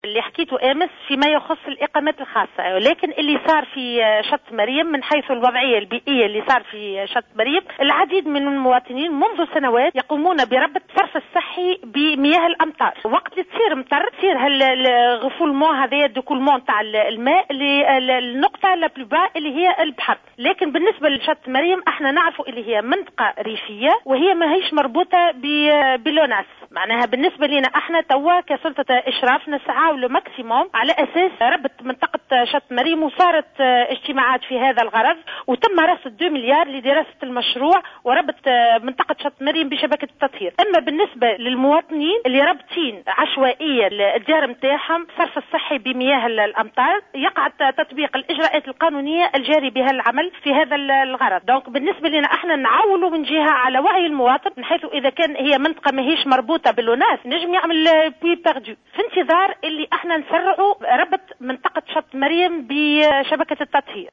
اللي حكيته امس فيما يخص الاقامات الخاصه، ولكن اللي صار في شط مريم من حيث الوضعيه البيئيه اللي صار في شط مريم، العديد من المواطنين منذ سنوات يقومون بربط الصرف الصحي بمياه الامطار. وقت اللي تصير مطر تصير هالغفولمون هذايا الديكولمون تاع الماء للنقطه لا بلوبا اللي هي البحر. لكن بالنسبه لشط مريم احنا نعرفوا اللي هي منطقه ريفيه وهي ما هيش مربوطه بلوناس. معناها بالنسبه لنا احنا توا كسلطه اشراف نسعى لو ماكسيموم على اساس ربط منطقه شط مريم، وصارت اجتماعات في هذا الغرض، وتم رصد 2 مليار لدراسه المشروع وربط منطقه شط مريم بشبكه التطهير. اما بالنسبه للمواطنين اللي رابطين عشوائيا الدار نتاعهم الصرف الصحي بمياه الامطار، يقع تطبيق الاجراءات القانونيه الجاري بها العمل في هذا الغرض. دونك بالنسبه لنا احنا نعولوا من جهه على وعي المواطن، من حيث اذا كان هي منطقه ماهيش مربوطه بالوناس نجم يعمل بي بيردو، في انتظار اللي احنا نسرعوا ربط منطقه شط مريم بشبكه التطهير.